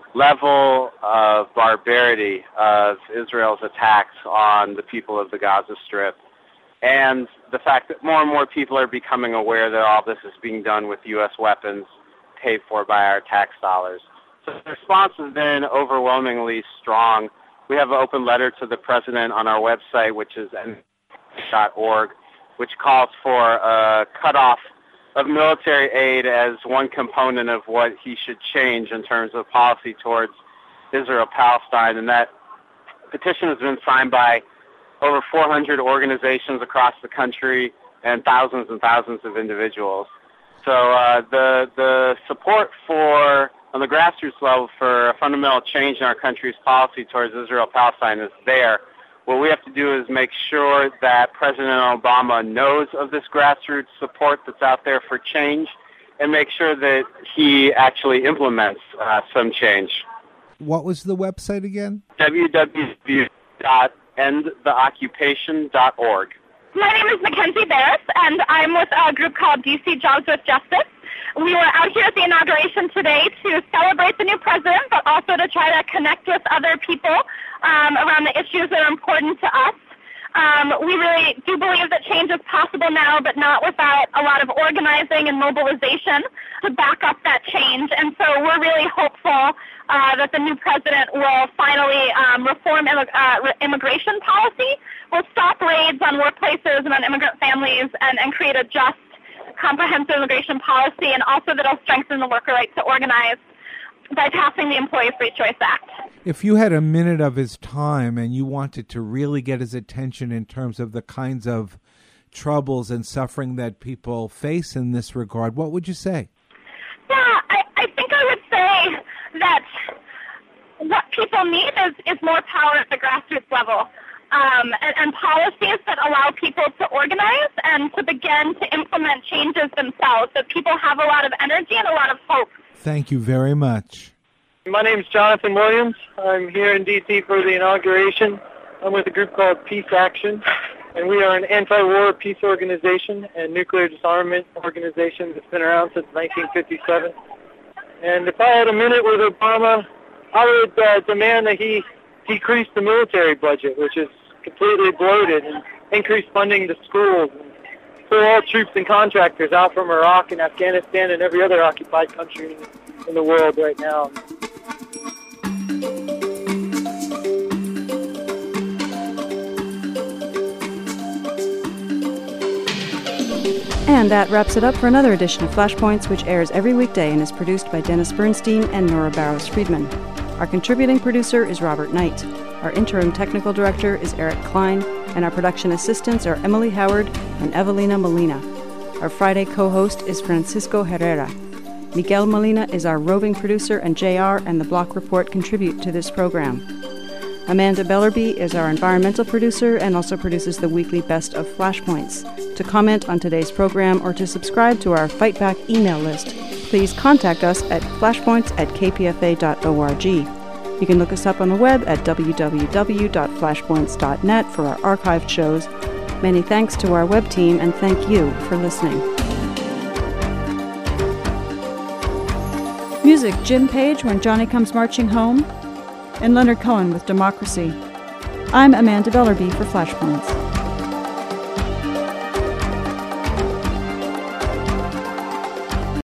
level of barbarity of Israel's attacks on the people of the Gaza Strip, and the fact that more and more people are becoming aware that all this is being done with U S weapons paid for by our tax dollars. So the response has been overwhelmingly strong. We have an open letter to the president on our website, which is n dot org, which calls for a cutoff of military aid as one component of what he should change in terms of policy towards Israel-Palestine. And that petition has been signed by over four hundred organizations across the country and thousands and thousands of individuals. So uh, the the support for, on the grassroots level, for a fundamental change in our country's policy towards Israel-Palestine is there. What we have to do is make sure that President Obama knows of this grassroots support that's out there for change and make sure that he actually implements uh, some change. What was the website again? w w w dot end the occupation dot org. My name is Mackenzie Barris, and I'm with a group called D C Jobs with Justice. We were out here at the inauguration today to celebrate the new president, but also to try to connect with other people um, around the issues that are important to us. Um, we really do believe that change is possible now, but not without a lot of organizing and mobilization to back up that change. And so we're really hopeful uh, that the new president will finally um, reform immig- uh, immigration policy, will stop raids on workplaces and on immigrant families, and, and create a just, comprehensive immigration policy, and also that it'll strengthen the worker right to organize by passing the Employee Free Choice Act. If you had a minute of his time and you wanted to really get his attention in terms of the kinds of troubles and suffering that people face in this regard, what would you say? Yeah, I, I think I would say that what people need is, is more power at the grassroots level. Um, and, and policies that allow people to organize and to begin to implement changes themselves, so people have a lot of energy and a lot of hope. Thank you very much. My name is Jonathan Williams. I'm here in D C for the inauguration. I'm with a group called Peace Action, and we are an anti-war peace organization and nuclear disarmament organization that's been around since nineteen fifty-seven. And if I had a minute with Obama, I would uh, demand that he decrease the military budget, which is completely bloated, and increase funding to schools, and pull all troops and contractors out from Iraq and Afghanistan and every other occupied country in the world right now. And that wraps it up for another edition of Flashpoints, which airs every weekday and is produced by Dennis Bernstein and Nora Barrows-Friedman. Our contributing producer is Robert Knight. Our interim technical director is Eric Klein, and our production assistants are Emily Howard and Evelina Molina. Our Friday co-host is Francisco Herrera. Miguel Molina is our roving producer, and J R and the Block Report contribute to this program. Amanda Bellerby is our environmental producer and also produces the weekly Best of Flashpoints. To comment on today's program or to subscribe to our Fight Back email list, please contact us at flashpoints at k p f a dot org. You can look us up on the web at w w w dot flashpoints dot net for our archived shows. Many thanks to our web team, and thank you for listening. Music, Jim Page, When Johnny Comes Marching Home, and Leonard Cohen with Democracy. I'm Amanda Bellerby for Flashpoints.